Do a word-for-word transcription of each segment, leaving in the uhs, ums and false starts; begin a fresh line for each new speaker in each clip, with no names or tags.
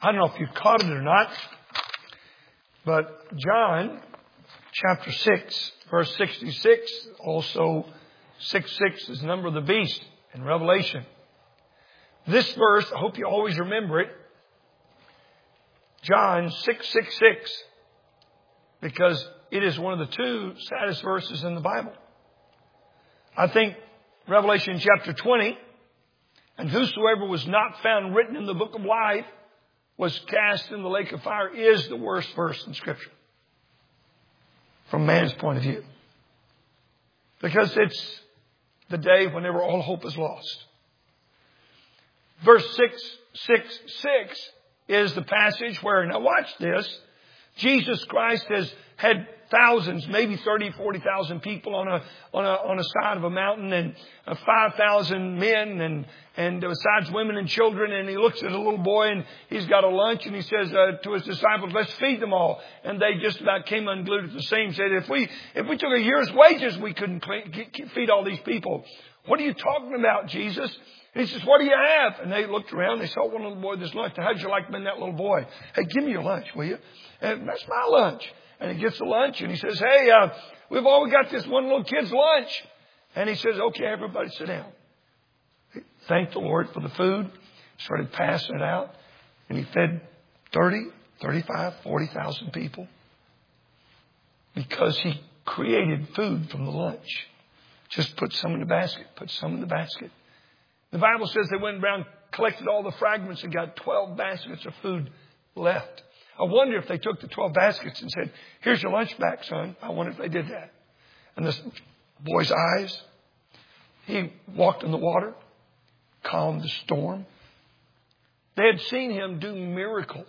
I don't know if you've caught it or not, but John chapter six, verse sixty-six, also six six is the number of the beast in Revelation. This verse, I hope you always remember it, John six six six, because it is one of the two saddest verses in the Bible. I think Revelation chapter twenty, and whosoever was not found written in the book of life was cast in the lake of fire, is the worst verse in Scripture from man's point of view. Because it's the day whenever all hope is lost. Verse six six six is the passage where, now watch this, Jesus Christ has had thousands, maybe thirty, forty thousand people on a, on a, on a side of a mountain, and uh, five thousand men, and, and besides women and children. And he looks at a little boy, and he's got a lunch, and he says uh, to his disciples, let's feed them all. And they just about came unglued at the seam, said, if we, if we took a year's wages, we couldn't clean, feed all these people. What are you talking about, Jesus? And he says, what do you have? And they looked around. They saw one little boy with his lunch. Now, how'd you like being that little boy? Hey, give me your lunch, will you? And that's my lunch. And he gets the lunch, and he says, hey, uh, we've all got this one little kid's lunch. And he says, okay, everybody sit down. He thanked the Lord for the food, started passing it out, and he fed thirty, thirty-five, forty thousand people because he created food from the lunch. Just put some in the basket, put some in the basket. The Bible says they went around, collected all the fragments, and got twelve baskets of food left. I wonder if they took the twelve baskets and said, here's your lunch back, son. I wonder if they did that. And this boy's eyes, he walked in the water, calmed the storm. They had seen him do miracles.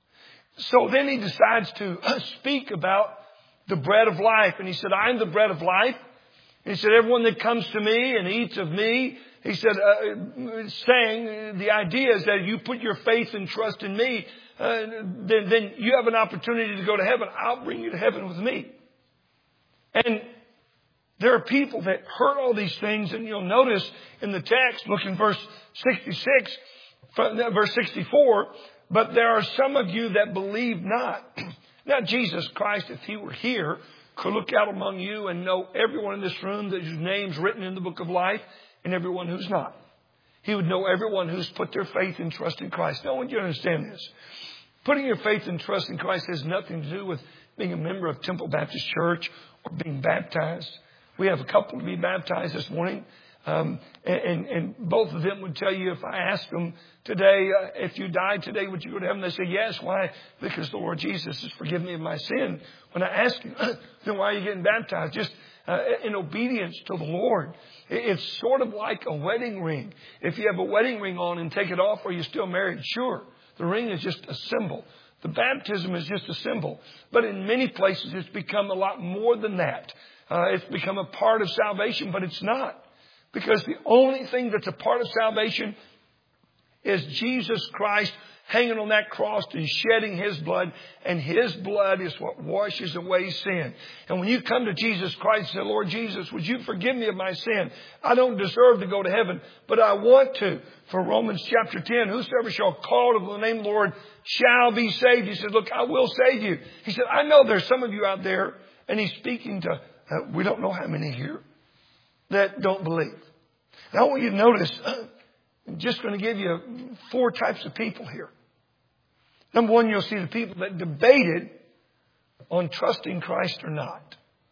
So then he decides to speak about the bread of life. And he said, I'm the bread of life. And he said, everyone that comes to me and eats of me, he said, uh, saying the idea is that you put your faith and trust in me, uh, then, then you have an opportunity to go to heaven. I'll bring you to heaven with me. And there are people that heard all these things, and you'll notice in the text, look in verse sixty-six, verse sixty-four, but there are some of you that believe not. Now, Jesus Christ, if he were here, could look out among you and know everyone in this room that whose name's written in the book of life, and everyone who's not. He would know everyone who's put their faith and trust in Christ. Now, I want you to understand this. Putting your faith and trust in Christ has nothing to do with being a member of Temple Baptist Church or being baptized. We have a couple to be baptized this morning. Um, and, and, and both of them would tell you, if I asked them today, uh, if you died today, would you go to heaven? They say, yes. Why? Because the Lord Jesus has forgiven me of my sin. When I ask you, then why are you getting baptized? Just uh, in obedience to the Lord. It's sort of like a wedding ring. If you have a wedding ring on and take it off, are you still married? Sure. The ring is just a symbol. The baptism is just a symbol. But in many places, it's become a lot more than that. Uh, it's become a part of salvation, but it's not. Because the only thing that's a part of salvation is Jesus Christ hanging on that cross and shedding his blood. And his blood is what washes away sin. And when you come to Jesus Christ and say, Lord Jesus, would you forgive me of my sin? I don't deserve to go to heaven, but I want to. For Romans chapter ten, whosoever shall call on the name of the Lord shall be saved. He said, look, I will save you. He said, I know there's some of you out there, and he's speaking to, uh, we don't know how many here, that don't believe. And I want you to notice, I'm just going to give you four types of people here. Number one, you'll see the people that debated on trusting Christ or not.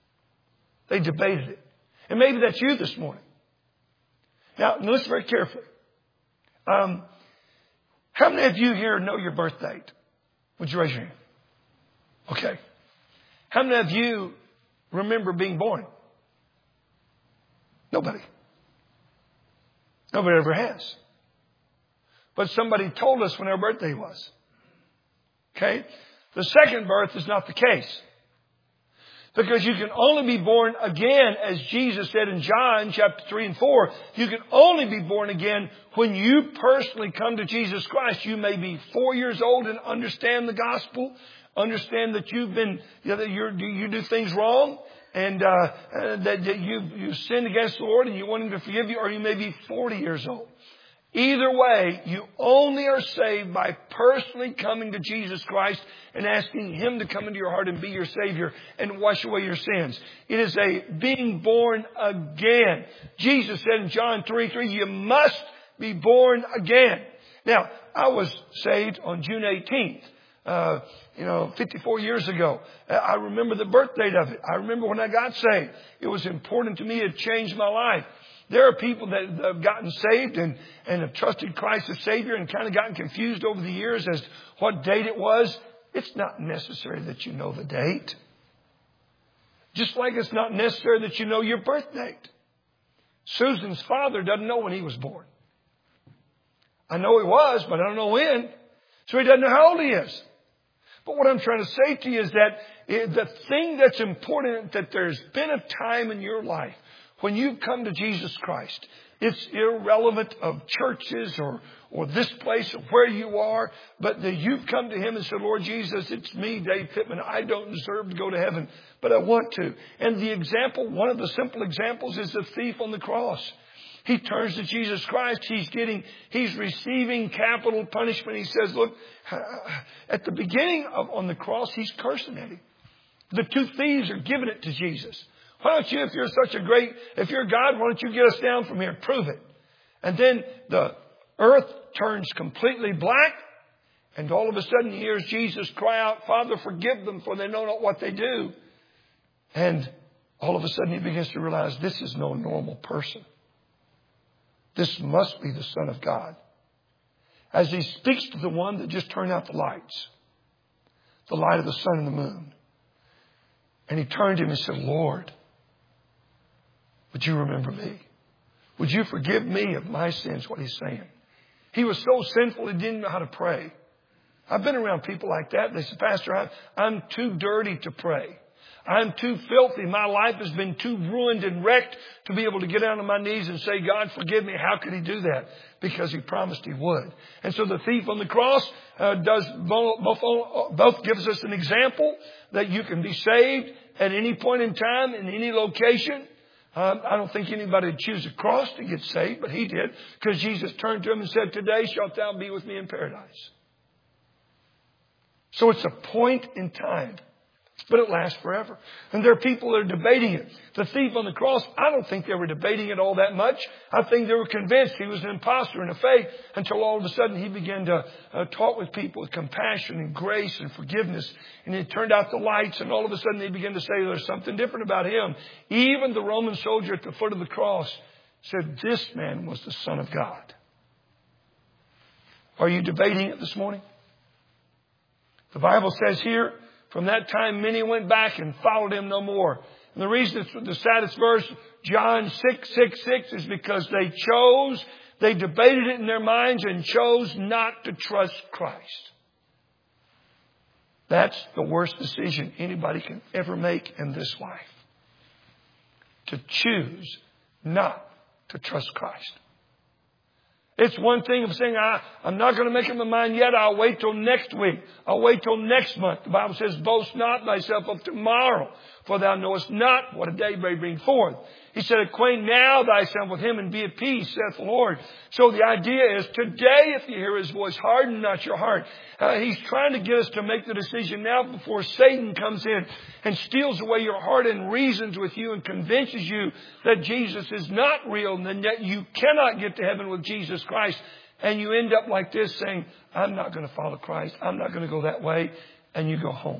They debated it. And maybe that's you this morning. Now, listen very carefully. Um, how many of you here know your birth date? Would you raise your hand? Okay. How many of you remember being born? Nobody. Nobody ever has. But somebody told us when our birthday was. Okay? The second birth is not the case. Because you can only be born again, as Jesus said in John chapter three and four, you can only be born again when you personally come to Jesus Christ. You may be four years old and understand the gospel, understand that you've been, you know, you're, you do things wrong, and uh, uh, that, that you you sinned against the Lord and you want him to forgive you, or you may be forty years old. Either way, you only are saved by personally coming to Jesus Christ and asking Him to come into your heart and be your Savior and wash away your sins. It is a being born again. Jesus said in John three three, you must be born again. Now, I was saved on June eighteenth. Uh, you know, fifty-four years ago. I remember the birth date of it. I remember when I got saved. It was important to me. It changed my life. There are people that have gotten saved and, and have trusted Christ as Savior and kind of gotten confused over the years as to what date it was. It's not necessary that you know the date. Just like it's not necessary that you know your birth date. Susan's father doesn't know when he was born. I know he was, but I don't know when. So he doesn't know how old he is. But what I'm trying to say to you is that the thing that's important, that there's been a time in your life when you've come to Jesus Christ. It's irrelevant of churches or, or this place or where you are, but that you've come to Him and said, Lord Jesus, it's me, Dave Pittman. I don't deserve to go to heaven, but I want to. And the example, one of the simple examples is the thief on the cross. He turns to Jesus Christ. He's getting, he's receiving capital punishment. He says, look, at the beginning of, on the cross, he's cursing at Him. The two thieves are giving it to Jesus. Why don't you, if you're such a great, if you're God, why don't you get us down from here? Prove it. And then the earth turns completely black. And all of a sudden he hears Jesus cry out, Father, forgive them, for they know not what they do. And all of a sudden he begins to realize this is no normal person. This must be the Son of God. As he speaks to the one that just turned out the lights, the light of the sun and the moon. And he turned to him and said, Lord, would you remember me? Would you forgive me of my sins? What he's saying. He was so sinful he didn't know how to pray. I've been around people like that. They say, Pastor, I'm, I'm too dirty to pray. I'm too filthy. My life has been too ruined and wrecked to be able to get down on my knees and say, God, forgive me. How could He do that? Because He promised He would. And so the thief on the cross uh, does both, both, both gives us an example that you can be saved at any point in time, in any location. Um, I don't think anybody would choose a cross to get saved, but He did, because Jesus turned to him and said, today shalt thou be with me in paradise. So it's a point in time. But it lasts forever. And there are people that are debating it. The thief on the cross, I don't think they were debating it all that much. I think they were convinced he was an imposter in the faith, until all of a sudden he began to uh, talk with people with compassion and grace and forgiveness. And he turned out the lights, and all of a sudden they began to say there's something different about him. Even the Roman soldier at the foot of the cross said this man was the Son of God. Are you debating it this morning? The Bible says here, from that time, many went back and followed Him no more. And the reason it's the saddest verse, John six, six, six, is because they chose, they debated it in their minds and chose not to trust Christ. That's the worst decision anybody can ever make in this life. To choose not to trust Christ. It's one thing of saying, I, I'm not going to make up my mind yet. I'll wait till next week. I'll wait till next month. The Bible says, boast not thyself of tomorrow, for thou knowest not what a day may bring forth. He said, acquaint now thyself with Him and be at peace, saith the Lord. So the idea is, today, if you hear His voice, harden not your heart. Uh, he's trying to get us to make the decision now before Satan comes in and steals away your heart and reasons with you and convinces you that Jesus is not real and that you cannot get to heaven with Jesus Christ. And you end up like this, saying, I'm not going to follow Christ. I'm not going to go that way. And you go home.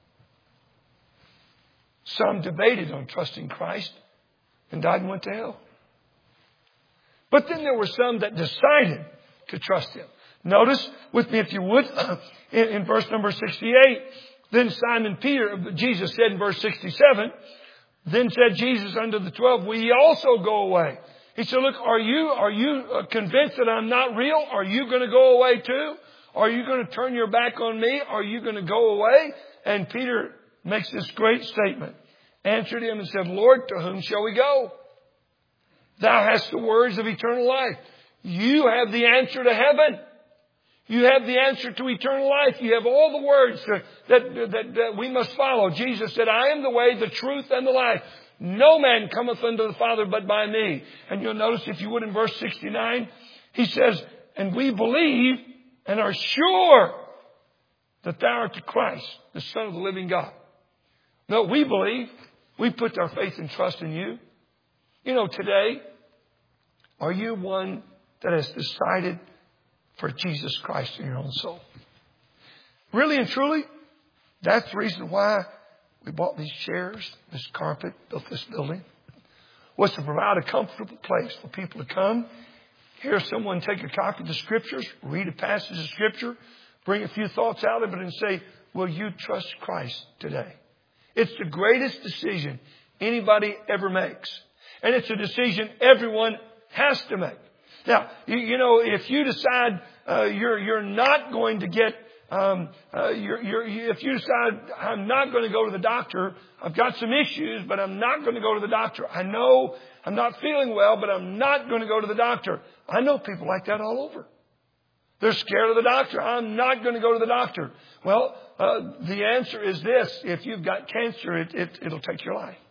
Some debated on trusting Christ and died and went to hell. But then there were some that decided to trust Him. Notice with me, if you would, in, in verse number sixty-eight, then Simon Peter, Jesus said in verse sixty-seven, then said Jesus unto the twelve, will ye also go away? He said, look, are you, are you convinced that I'm not real? Are you going to go away too? Are you going to turn your back on me? Are you going to go away? And Peter makes this great statement. Answered him and said, Lord, to whom shall we go? Thou hast the words of eternal life. You have the answer to heaven. You have the answer to eternal life. You have all the words that, that, that, that we must follow. Jesus said, I am the way, the truth, and the life. No man cometh unto the Father but by me. And you'll notice, if you would, in verse sixty-nine, He says, and we believe and are sure that thou art the Christ, the Son of the living God. No, we believe. We put our faith and trust in you. You know, today, are you one that has decided for Jesus Christ in your own soul? Really and truly, that's the reason why we bought these chairs, this carpet, built this building, was to provide a comfortable place for people to come, hear someone take a copy of the Scriptures, read a passage of Scripture, bring a few thoughts out of it and say, will you trust Christ today? It's the greatest decision anybody ever makes. And it's a decision everyone has to make. Now, you, you know, if you decide uh, you're you're not going to get, um, uh, you're, you're, if you decide I'm not going to go to the doctor, I've got some issues, but I'm not going to go to the doctor. I know I'm not feeling well, but I'm not going to go to the doctor. I know people like that all over. They're scared of the doctor. I'm not going to go to the doctor. Well, uh, the answer is this. If you've got cancer, it, it, it'll take your life.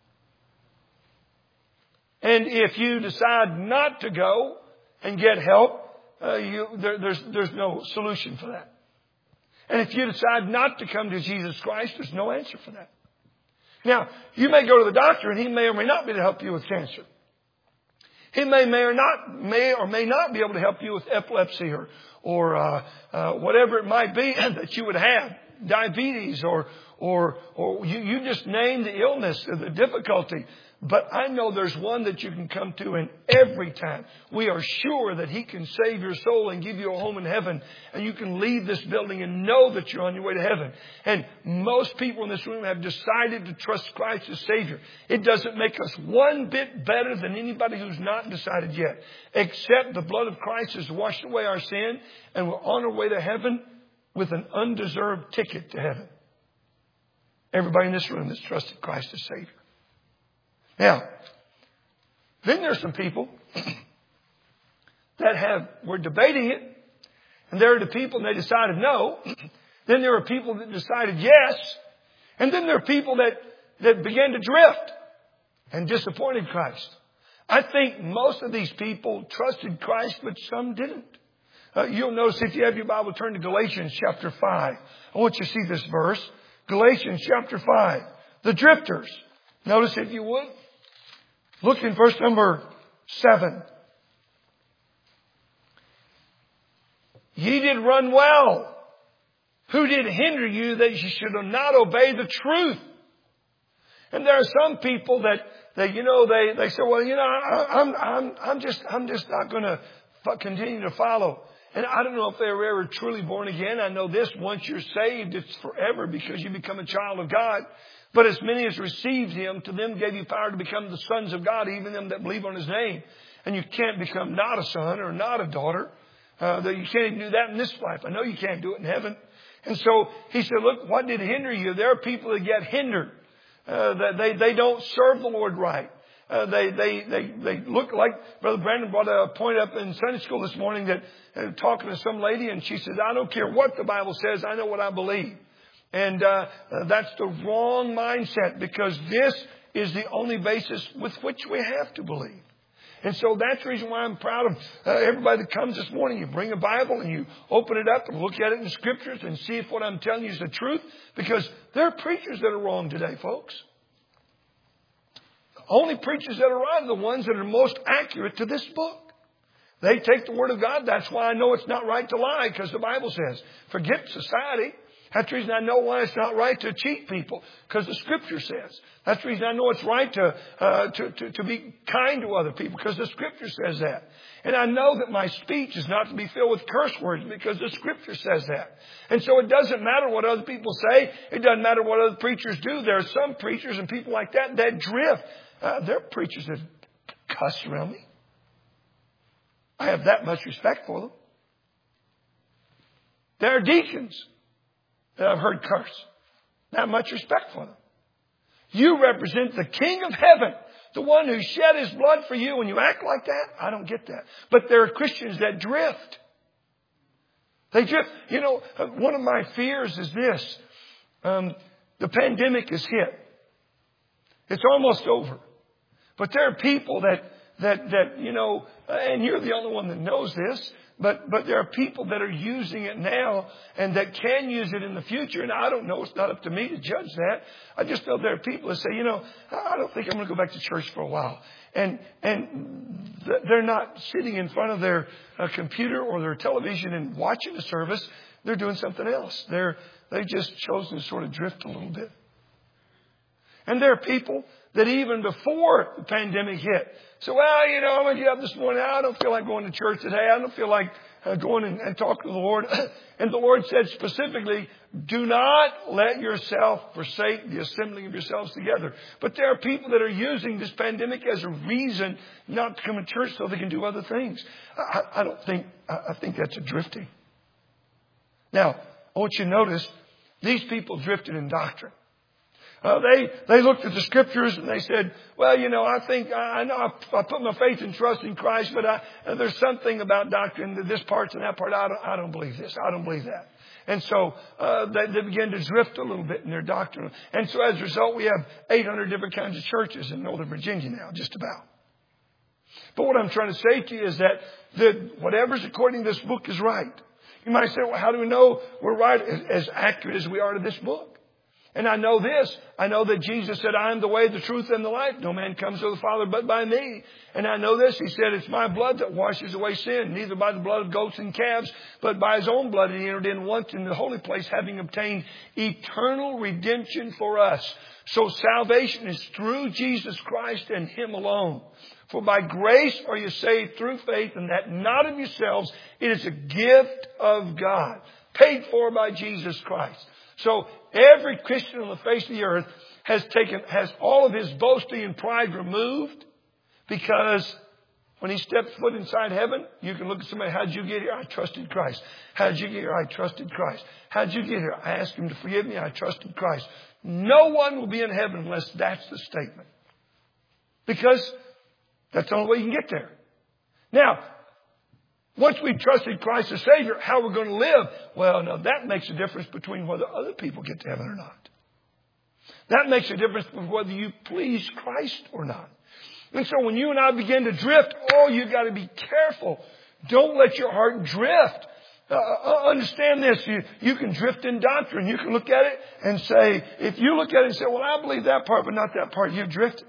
And if you decide not to go and get help, uh, you, there, there's, there's no solution for that. And if you decide not to come to Jesus Christ, there's no answer for that. Now, you may go to the doctor and he may or may not be able to help you with cancer. He may, may or not, may or may not be able to help you with epilepsy or, or, uh, uh, whatever it might be that you would have. Diabetes or, or, or you, you just name the illness or the difficulty. But I know there's one that you can come to, and every time we are sure that He can save your soul and give you a home in heaven, and you can leave this building and know that you're on your way to heaven. And most people in this room have decided to trust Christ as Savior. It doesn't make us one bit better than anybody who's not decided yet, except the blood of Christ has washed away our sin, and we're on our way to heaven with an undeserved ticket to heaven. Everybody in this room has trusted Christ as Savior. Now, then there's some people that have, were debating it, and there are the people and they decided no. Then there are people that decided yes. And then there are people that, that began to drift and disappointed Christ. I think most of these people trusted Christ, but some didn't. Uh, you'll notice if you have your Bible, turn to Galatians chapter five. I want you to see this verse. Galatians chapter five. The drifters. Notice if you would. Look in verse number seven. Ye did run well. Who did hinder you that you should not obey the truth? And there are some people that, that you know, they, they say, well, you know, I, I'm, I'm, I'm just, I'm just not going to continue to follow. And I don't know if they were ever truly born again. I know this, once you're saved, it's forever because you become a child of God. But as many as received Him, to them gave you power to become the sons of God, even them that believe on His name. And you can't become not a son or not a daughter. Uh, that you can't even do that in this life. I know you can't do it in heaven. And so He said, look, what did hinder you? There are people that get hindered. Uh, that they, they don't serve the Lord right. Uh, they, they, they, they look like, Brother Brandon brought a point up in Sunday school this morning that, uh, talking to some lady, and she said, I don't care what the Bible says, I know what I believe. And, uh, uh, that's the wrong mindset, because this is the only basis with which we have to believe. And so that's the reason why I'm proud of uh, everybody that comes this morning. You bring a Bible and you open it up and look at it in the Scriptures and see if what I'm telling you is the truth. Because there are preachers that are wrong today, folks. The only preachers that are right are the ones that are most accurate to this book. They take the Word of God. That's why I know it's not right to lie, because the Bible says, forget society. That's the reason I know why it's not right to cheat people, because the Scripture says. That's the reason I know it's right to, uh, to, to, to be kind to other people, because the Scripture says that. And I know that my speech is not to be filled with curse words, because the Scripture says that. And so it doesn't matter what other people say. It doesn't matter what other preachers do. There are some preachers and people like that that drift. Uh, there are preachers that cuss around me. I have that much respect for them. There are deacons that I've heard curse. Not much respect for them. You represent the King of heaven, the one who shed His blood for you, and you act like that? I don't get that. But there are Christians that drift. They drift. You know, one of my fears is this. Um, the pandemic is hit. It's almost over. But there are people that that, that, you know, and you're the only one that knows this, but, but there are people that are using it now and that can use it in the future. And I don't know. It's not up to me to judge that. I just know there are people that say, you know, I don't think I'm going to go back to church for a while. And, and they're not sitting in front of their uh, computer or their television and watching the service. They're doing something else. They're, they've just chosen to sort of drift a little bit. And there are people that even before the pandemic hit, so, well, you know, I'm going to get up this morning. I don't feel like going to church today. I don't feel like uh, going and, and talking to the Lord. And the Lord said specifically, do not let yourself forsake the assembling of yourselves together. But there are people that are using this pandemic as a reason not to come to church so they can do other things. I, I don't think, I think that's a drifting. Now, I want you to notice these people drifted in doctrine. Uh, they, they looked at the scriptures and they said, well, you know, I think, I, I know I, I put my faith and trust in Christ, but I, uh, there's something about doctrine, that this part and that part, I don't, I don't believe this. I don't believe that. And so, uh, they, they began to drift a little bit in their doctrine. And so as a result, we have eight hundred different kinds of churches in Northern Virginia now, just about. But what I'm trying to say to you is that the, whatever's according to this book is right. You might say, well, how do we know we're right? As, as accurate as we are to this book. And I know this. I know that Jesus said, I am the way, the truth, and the life. No man comes to the Father but by me. And I know this. He said, it's my blood that washes away sin. Neither by the blood of goats and calves, but by his own blood. And he entered in once in the holy place, having obtained eternal redemption for us. So salvation is through Jesus Christ and him alone. For by grace are you saved through faith, and that not of yourselves. It is a gift of God, paid for by Jesus Christ. So every Christian on the face of the earth has taken, has all of his boasting and pride removed, because when he steps foot inside heaven, you can look at somebody, how'd you get here? I trusted Christ. How'd you get here? I trusted Christ. How'd you get here? I asked him to forgive me. I trusted Christ. No one will be in heaven unless that's the statement. Because that's the only way you can get there. Now, once we've trusted Christ as Savior, how we're going to live? Well, no, that makes a difference between whether other people get to heaven or not. That makes a difference between whether you please Christ or not. And so when you and I begin to drift, oh, you've got to be careful. Don't let your heart drift. Uh, understand this. You, you can drift in doctrine. You can look at it and say, if you look at it and say, well, I believe that part, but not that part, you've drifted.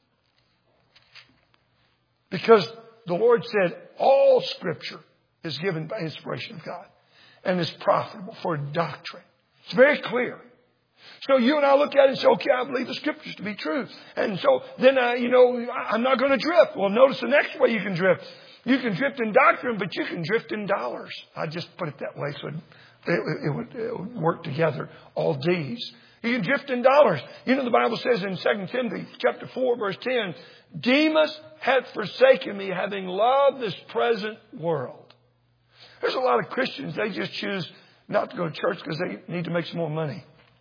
Because the Lord said all Scripture is given by inspiration of God and is profitable for doctrine. It's very clear. So you and I look at it and say, okay, I believe the Scriptures to be true. And so then, uh, you know, I'm not going to drift. Well, notice the next way you can drift. You can drift in doctrine, but you can drift in dollars. I just put it that way so it, it, it, would, it would work together, all D's. You can drift in dollars. You know, the Bible says in Second Timothy chapter four, verse ten, Demas hath forsaken me, having loved this present world. There's a lot of Christians, they just choose not to go to church because they need to make some more money.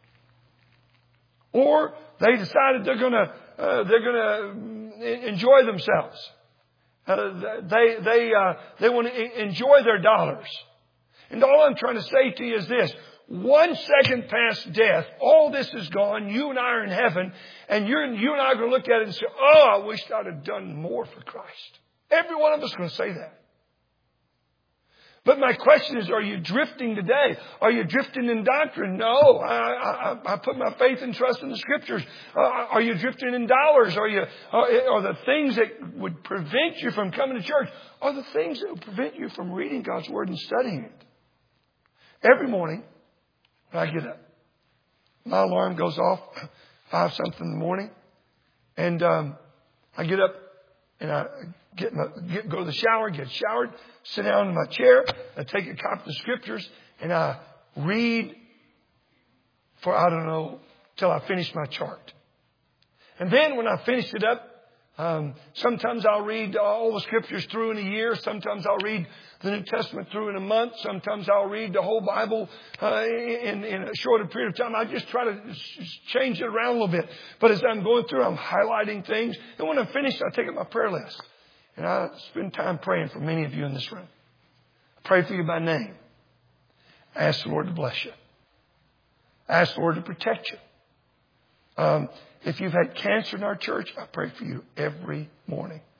Or they decided they're going to uh, they're going to enjoy themselves. Uh, they they uh, they want to enjoy their dollars. And all I'm trying to say to you is this. One second past death, all this is gone. You and I are in heaven. And you're, you and I are going to look at it and say, oh, I wish I'd have done more for Christ. Every one of us is going to say that. But my question is, are you drifting today? Are you drifting in doctrine? No, I, I, I put my faith and trust in the Scriptures. Uh, are you drifting in dollars? Are you, are, are the things that would prevent you from coming to church, are the things that would prevent you from reading God's Word and studying it? Every morning, when I get up, my alarm goes off, five something in the morning, and um, I get up and I get, my, get go to the shower, get showered, sit down in my chair, I take a copy of the Scriptures, and I read for, I don't know, till I finish my chart. And then when I finish it up, um, sometimes I'll read all the Scriptures through in a year. Sometimes I'll read the New Testament through in a month. Sometimes I'll read the whole Bible uh, in, in a shorter period of time. I just try to change it around a little bit. But as I'm going through, I'm highlighting things. And when I'm finished, I take up my prayer list. And I spend time praying for many of you in this room. I pray for you by name. I ask the Lord to bless you. I ask the Lord to protect you. Um, if you've had cancer in our church, I pray for you every morning.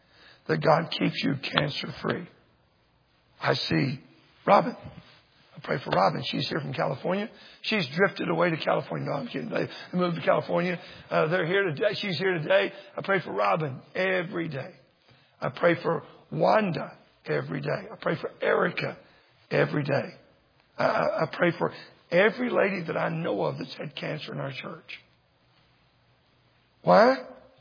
that God keeps you cancer free. I see Robin. I pray for Robin. She's here from California. She's drifted away to California. No, I'm kidding. They moved to California. Uh, they're here today. She's here today. I pray for Robin every day. I pray for Wanda every day. I pray for Erica every day. I, I pray for every lady that I know of that's had cancer in our church. Why?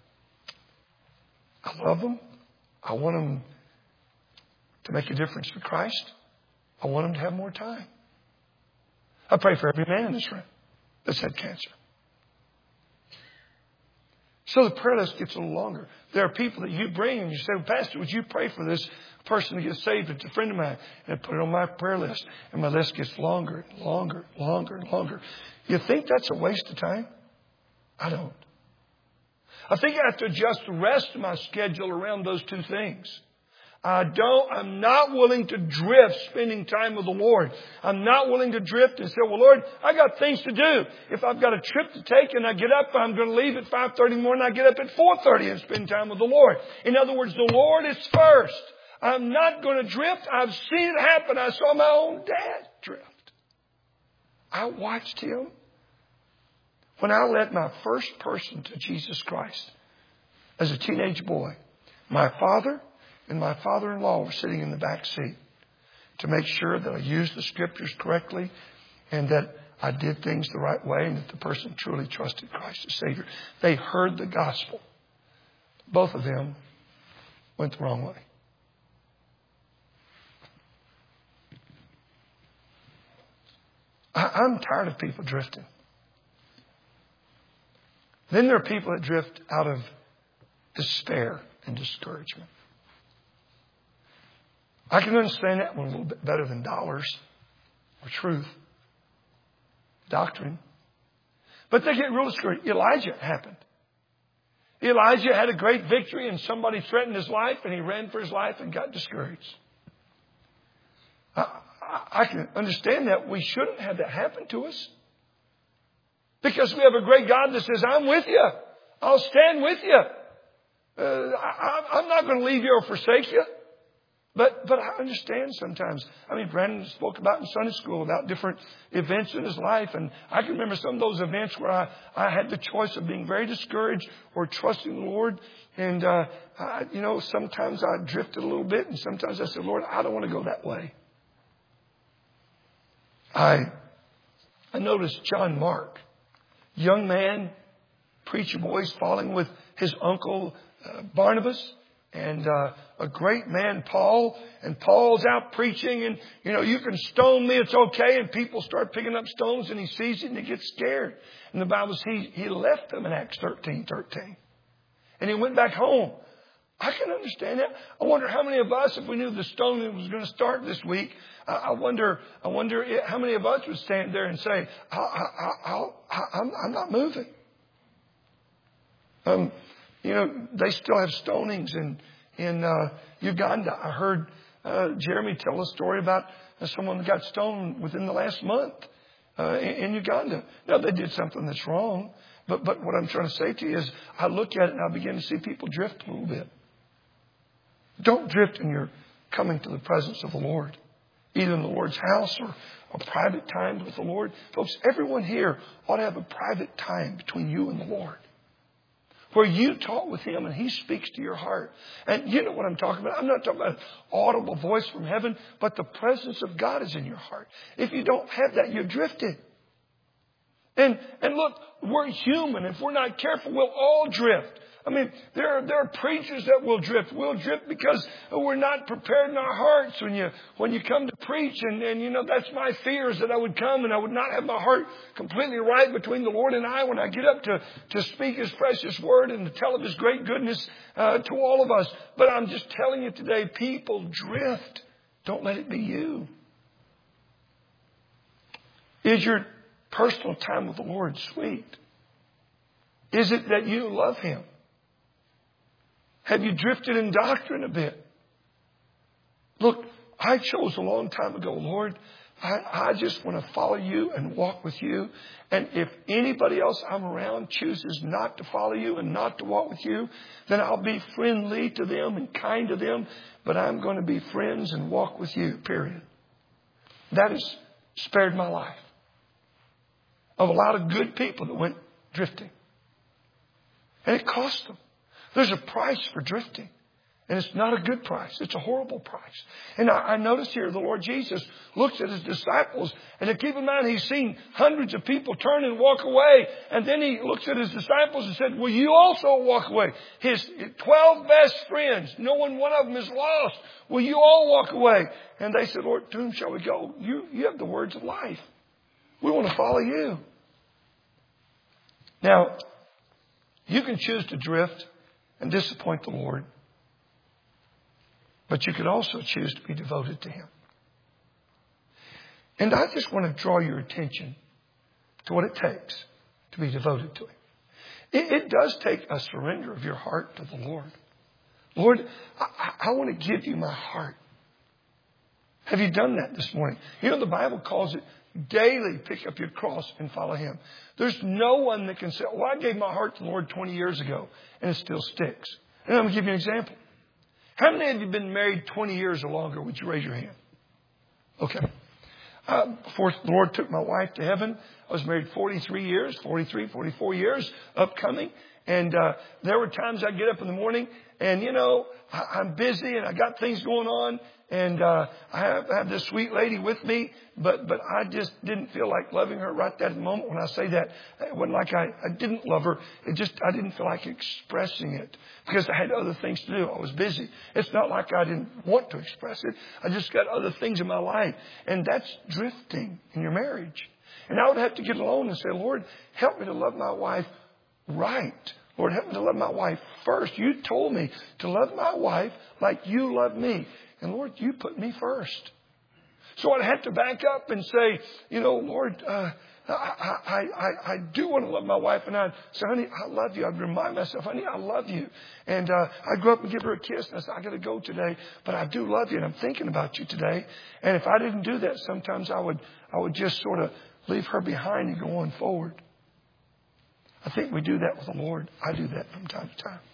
I love them. I want them to make a difference for Christ. I want them to have more time. I pray for every man in this room that's had cancer. So the prayer list gets a little longer. There are people that you bring and you say, well, Pastor, would you pray for this person to get saved? It's a friend of mine. And I put it on my prayer list. And my list gets longer and longer and longer and longer. You think that's a waste of time? I don't. I think I have to adjust the rest of my schedule around those two things. I don't, I'm not willing to drift spending time with the Lord. I'm not willing to drift and say, well, Lord, I got things to do. If I've got a trip to take and I get up, I'm going to leave at five thirty in the morning. I get up at four thirty and spend time with the Lord. In other words, the Lord is first. I'm not going to drift. I've seen it happen. I saw my own dad drift. I watched him. When I led my first person to Jesus Christ as a teenage boy, my father and my father-in-law were sitting in the back seat to make sure that I used the Scriptures correctly and that I did things the right way and that the person truly trusted Christ as Savior. They heard the gospel. Both of them went the wrong way. I, I'm tired of people drifting. Then there are people that drift out of despair and discouragement. I can understand that one a little bit better than dollars or truth, doctrine. But they get real discouraged. Elijah happened. Elijah had a great victory and somebody threatened his life and he ran for his life and got discouraged. I, I, I can understand that. We shouldn't have that happen to us. Because we have a great God that says, I'm with you. I'll stand with you. Uh, I, I'm not going to leave you or forsake you. But but I understand sometimes. I mean, Brandon spoke about in Sunday school about different events in his life. And I can remember some of those events where I, I had the choice of being very discouraged or trusting the Lord. And, uh, I, you know, sometimes I drifted a little bit. And sometimes I said, Lord, I don't want to go that way. I I noticed John Mark, young man, preacher boy, falling with his uncle uh, Barnabas. And uh, a great man, Paul. And Paul's out preaching. And, you know, you can stone me. It's okay. And people start picking up stones. And he sees it and he gets scared. And the Bible says he, he left them in Acts thirteen thirteen. And he went back home. I can understand that. I wonder how many of us, if we knew the stoning was going to start this week, I, I wonder I wonder how many of us would stand there and say, I, I, I, I, I'm, I'm not moving. Um. You know, they still have stonings in in uh, Uganda. I heard uh, Jeremy tell a story about uh, someone that got stoned within the last month uh, in, in Uganda. Now, they did something that's wrong. But, but what I'm trying to say to you is I look at it and I begin to see people drift a little bit. Don't drift in your coming to the presence of the Lord, either in the Lord's house or a private time with the Lord. Folks, everyone here ought to have a private time between you and the Lord, where you talk with Him and He speaks to your heart. And you know what I'm talking about. I'm not talking about an audible voice from heaven, but the presence of God is in your heart. If you don't have that, you're drifted. And, and look, we're human. If we're not careful, we'll all drift. I mean, there are, there are preachers that will drift. We'll drift because we're not prepared in our hearts when you, when you come to preach. And, and, you know, that's my fear, is that I would come and I would not have my heart completely right between the Lord and I when I get up to, to speak His precious word and to tell of His great goodness uh, to all of us. But I'm just telling you today, people drift. Don't let it be you. Is your personal time with the Lord sweet? Is it that you love Him? Have you drifted in doctrine a bit? Look, I chose a long time ago, Lord, I, I just want to follow you and walk with you. And if anybody else I'm around chooses not to follow you and not to walk with you, then I'll be friendly to them and kind to them. But I'm going to be friends and walk with you, period. That has spared my life of a lot of good people that went drifting. And it cost them. There's a price for drifting. And it's not a good price. It's a horrible price. And I, I notice here the Lord Jesus looks at his disciples. And to keep in mind, he's seen hundreds of people turn and walk away. And then he looks at his disciples and said, will you also walk away? His twelve best friends, no one one of them is lost. Will you all walk away? And they said, Lord, to whom shall we go? You, you have the words of life. We want to follow you. Now, you can choose to drift and disappoint the Lord. But you could also choose to be devoted to Him. And I just want to draw your attention to what it takes to be devoted to Him. It, it does take a surrender of your heart to the Lord. Lord, I, I want to give you my heart. Have you done that this morning? You know, the Bible calls it daily pick up your cross and follow Him. There's no one that can say, well, I gave my heart to the Lord twenty years ago and it still sticks. And I'm going to give you an example. How many of you have been married twenty years or longer? Would you raise your hand? Okay. Uh, before the Lord took my wife to heaven, I was married forty-three years, forty-three, forty-four years upcoming. And uh, there were times I'd get up in the morning and, you know, I, I'm busy and I got things going on. And uh, I, have, I have this sweet lady with me, but but I just didn't feel like loving her right that moment. When I say that, it wasn't like I, I didn't love her. It just, I didn't feel like expressing it because I had other things to do. I was busy. It's not like I didn't want to express it. I just got other things in my life. And that's drifting in your marriage. And I would have to get alone and say, Lord, help me to love my wife right. Lord, help me to love my wife first. You told me to love my wife like you love me. And Lord, you put me first. So I'd have to back up and say, you know, Lord, uh, I, I, I, I do want to love my wife. And I'd say, honey, I love you. I'd remind myself, honey, I love you. And uh, I'd go up and give her a kiss. And I said, I got to go today, but I do love you. And I'm thinking about you today. And if I didn't do that, sometimes I would, I would just sort of leave her behind and go on forward. I think we do that with the Lord. I do that from time to time.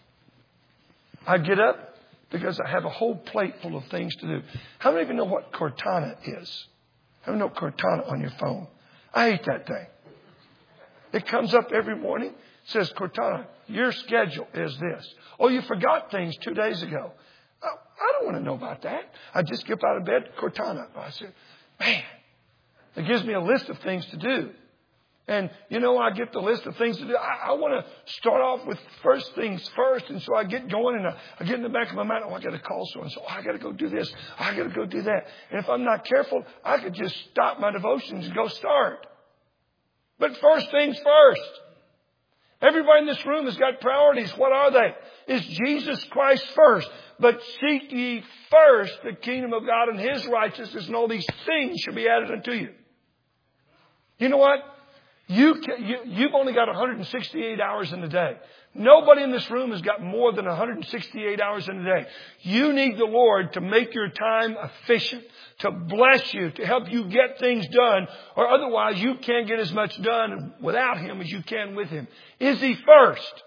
I get up because I have a whole plate full of things to do. How many of you know what Cortana is? How many know Cortana on your phone? I hate that thing. It comes up every morning. It says, Cortana, your schedule is this. Oh, you forgot things two days ago. Oh, I don't want to know about that. I just get out of bed, Cortana. I said, man, it gives me a list of things to do. And, you know, I get the list of things to do. I, I want to start off with first things first. And so I get going and I, I get in the back of my mind, oh, I got to call so-and-so. Oh, I got to go do this. Oh, I got to go do that. And if I'm not careful, I could just stop my devotions and go start. But first things first. Everybody in this room has got priorities. What are they? Is Jesus Christ first. But seek ye first the kingdom of God and His righteousness, and all these things shall be added unto you. You know what? You, can, you, you've only got one hundred sixty-eight hours in a day. Nobody in this room has got more than one hundred sixty-eight hours in a day. You need the Lord to make your time efficient, to bless you, to help you get things done, or otherwise you can't get as much done without Him as you can with Him. Is He first?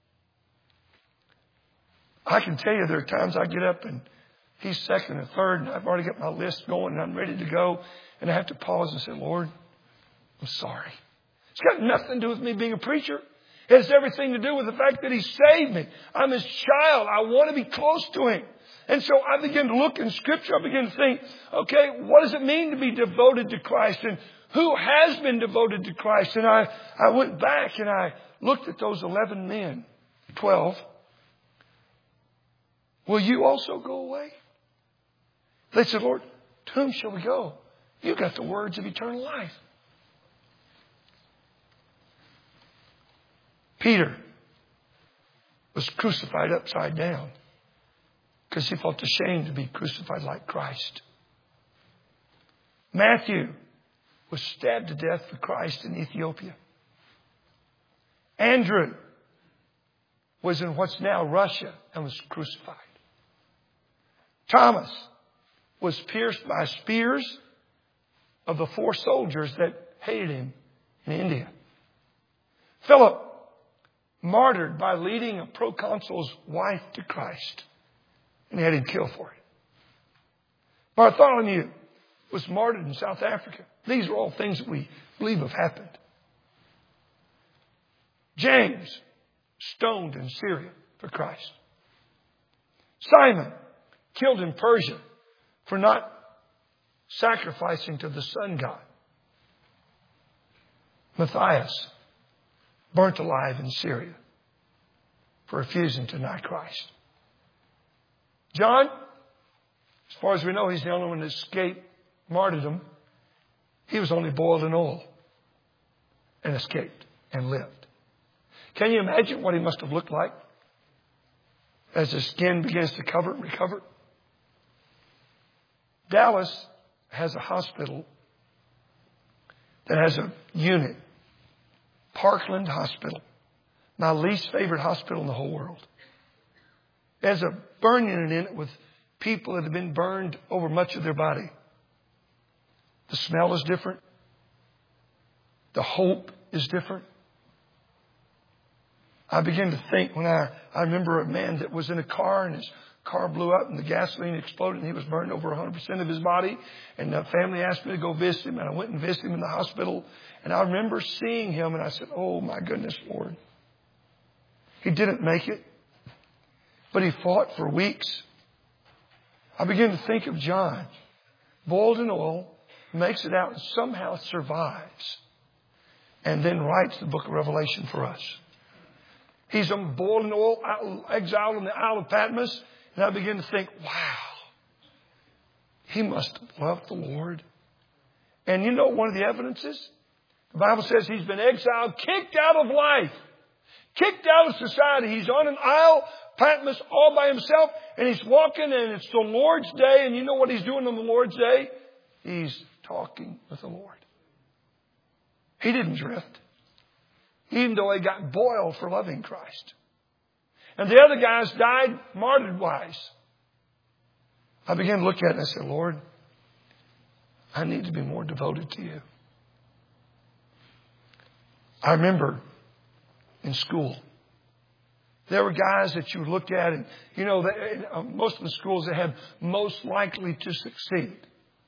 I can tell you there are times I get up and He's second or third, and I've already got my list going and I'm ready to go, and I have to pause and say, Lord, I'm sorry. It's got nothing to do with me being a preacher. It has everything to do with the fact that He saved me. I'm His child. I want to be close to Him. And so I begin to look in Scripture. I begin to think, okay, what does it mean to be devoted to Christ? And who has been devoted to Christ? And I, I went back and I looked at those eleven men, twelve. Will you also go away? They said, Lord, to whom shall we go? You got the words of eternal life. Peter was crucified upside down because he felt ashamed to be crucified like Christ. Matthew was stabbed to death for Christ in Ethiopia. Andrew was in what's now Russia and was crucified. Thomas was pierced by spears of the four soldiers that hated him in India. Philip, martyred by leading a proconsul's wife to Christ, and he had him killed for it. Bartholomew was martyred in South Africa. These are all things that we believe have happened. James, stoned in Syria for Christ. Simon, killed in Persia for not sacrificing to the sun god. Matthias, burnt alive in Syria for refusing to deny Christ. John, as far as we know, he's the only one that escaped martyrdom. He was only boiled in oil and escaped and lived. Can you imagine what he must have looked like as his skin begins to cover and recover? Dallas has a hospital that has a unit. Parkland Hospital. My least favorite hospital in the whole world. It has a burn unit in it with people that have been burned over much of their body. The smell is different. The hope is different. I began to think when I, I remember a man that was in a car and his car blew up and the gasoline exploded and he was burned over one hundred percent of his body. And the family asked me to go visit him, and I went and visited him in the hospital. And I remember seeing him and I said, oh my goodness, Lord. He didn't make it, but he fought for weeks. I began to think of John, boiled in oil, makes it out and somehow survives. And then writes the book of Revelation for us. He's boiled in oil, exiled on the Isle of Patmos. And I begin to think, wow, he must have loved the Lord. And you know one of the evidences? The Bible says he's been exiled, kicked out of life, kicked out of society. He's on an isle, Patmos, all by himself, and he's walking, and it's the Lord's day. And you know what he's doing on the Lord's day? He's talking with the Lord. He didn't drift, even though he got boiled for loving Christ. And the other guys died martyred-wise. I began to look at it and I said, Lord, I need to be more devoted to you. I remember in school, there were guys that you looked at and, you know, they, uh, most of the schools that had most likely to succeed.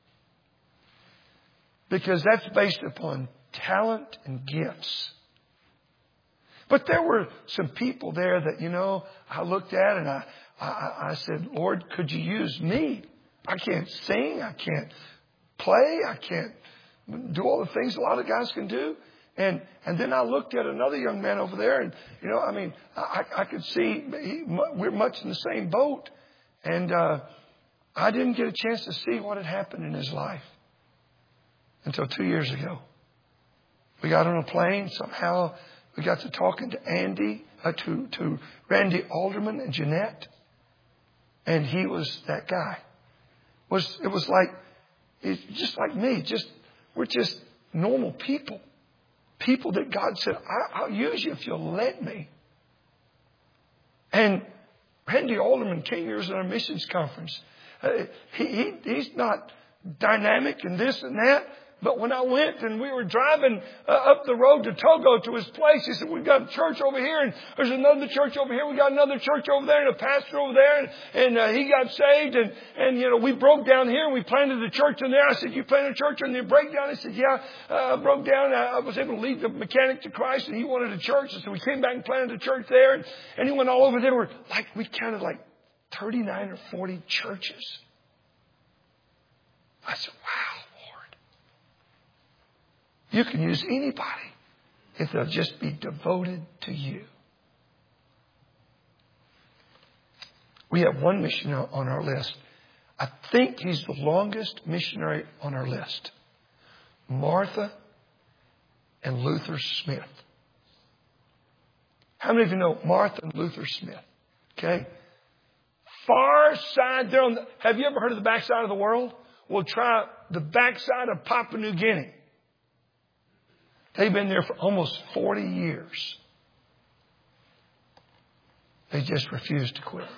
Because that's based upon talent and gifts. But there were some people there that, you know, I looked at and I, I, I said, Lord, could you use me? I can't sing. I can't play. I can't do all the things a lot of guys can do. And and then I looked at another young man over there and, you know, I mean, I, I could see he, we're much in the same boat. And uh, I didn't get a chance to see what had happened in his life until two years ago. We got on a plane. Somehow we got to talking to Andy, uh, to, to Randy Alderman and Jeanette. And he was that guy. Was It was like, it's just like me. Just We're just normal people. People that God said, I, I'll use you if you'll let me. And Randy Alderman came here at our missions conference. Uh, he, he He's not dynamic and this and that. But when I went and we were driving uh, up the road to Togo to his place, he said, we've got a church over here and there's another church over here. We got another church over there and a pastor over there. And, and uh, he got saved. And, and, you know, we broke down here and we planted a church in there. I said, you planted a church in the breakdown? He said, yeah, uh, I broke down. I, I was able to lead the mechanic to Christ and he wanted a church. And so we came back and planted a church there. And, and he went all over there. We're like, we counted like thirty-nine or forty churches. I said, wow. You can use anybody if they'll just be devoted to you. We have one missionary on our list. I think he's the longest missionary on our list. Martha and Luther Smith. How many of you know Martha and Luther Smith? Okay. Far side there on the, have you ever heard of the backside of the world? Well, try the backside of Papua New Guinea. They've been there for almost forty years. They just refused to quit.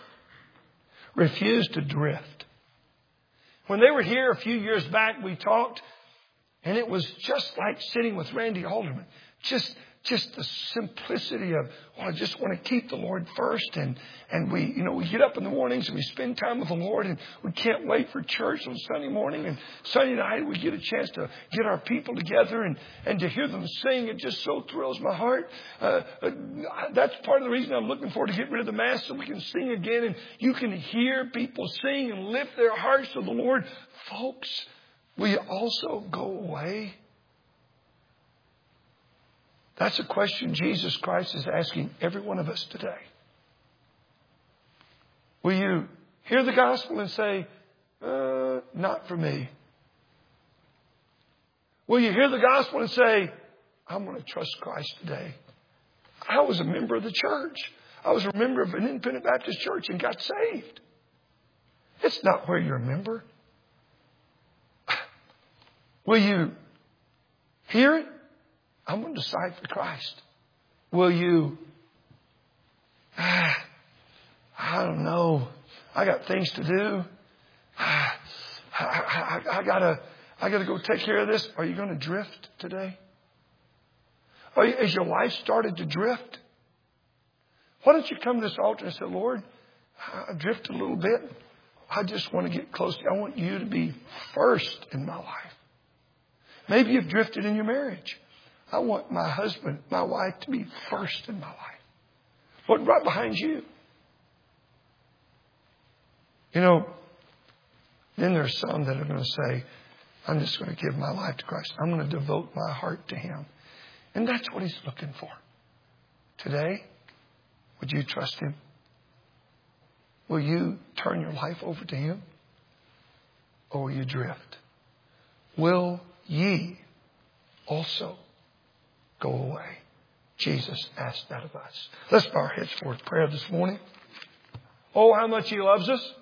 Refused to drift. When they were here a few years back, we talked. And it was just like sitting with Randy Alderman. Just Just the simplicity of, well, I just want to keep the Lord first. And, and we, you know, we get up in the mornings and we spend time with the Lord, and we can't wait for church on Sunday morning. And Sunday night we get a chance to get our people together and, and to hear them sing. It just so thrills my heart. Uh, uh, that's part of the reason I'm looking forward to get rid of the mask so we can sing again. And you can hear people sing and lift their hearts to the Lord. Folks, will you also go away? That's a question Jesus Christ is asking every one of us today. Will you hear the gospel and say, uh, not for me? Will you hear the gospel and say, I'm going to trust Christ today? I was a member of the church. I was a member of an independent Baptist church and got saved. It's not where you're a member. Will you hear it? I'm going to decide for Christ. Will you? Ah, I don't know. I got things to do. Ah, I, I, I gotta, I gotta go take care of this. Are you going to drift today? Are you, has your life started to drift? Why don't you come to this altar and say, Lord, I drifted a little bit. I just want to get close to you. I want you to be first in my life. Maybe you've drifted in your marriage. I want my husband, my wife to be first in my life. Look right behind you. You know, then there's some that are going to say, I'm just going to give my life to Christ. I'm going to devote my heart to Him. And that's what He's looking for. Today, would you trust Him? Will you turn your life over to Him? Or will you drift? Will ye also go away? Jesus asked that of us. Let's bow our heads for prayer this morning. Oh, how much He loves us.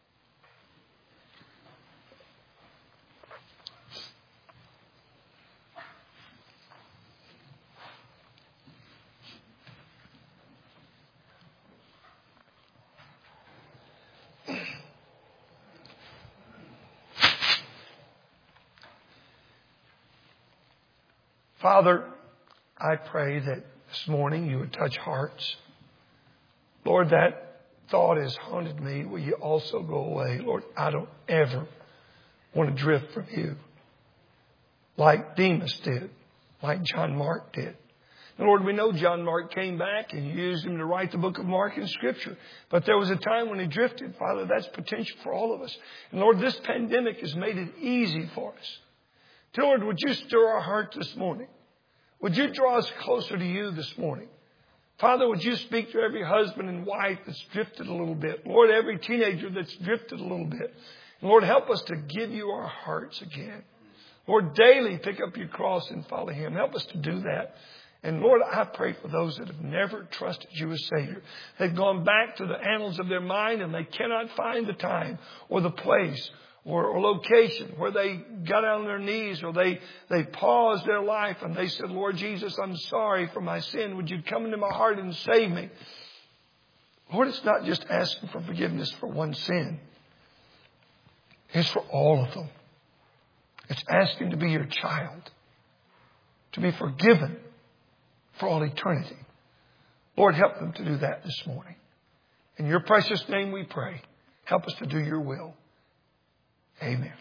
Father, I pray that this morning you would touch hearts. Lord, that thought has haunted me. Will you also go away? Lord, I don't ever want to drift from you like Demas did, like John Mark did. And Lord, we know John Mark came back and you used him to write the book of Mark in Scripture. But there was a time when he drifted. Father, that's potential for all of us. And Lord, this pandemic has made it easy for us. Lord, would you stir our heart this morning? Would you draw us closer to you this morning? Father, would you speak to every husband and wife that's drifted a little bit? Lord, every teenager that's drifted a little bit. And Lord, help us to give you our hearts again. Lord, daily pick up your cross and follow Him. Help us to do that. And Lord, I pray for those that have never trusted you as Savior. They've gone back to the annals of their mind and they cannot find the time or the place or, or location where they got on their knees or they, they paused their life and they said, Lord Jesus, I'm sorry for my sin. Would you come into my heart and save me? Lord, it's not just asking for forgiveness for one sin. It's for all of them. It's asking to be your child, to be forgiven for all eternity. Lord, help them to do that this morning. In your precious name we pray. Help us to do your will. Amen.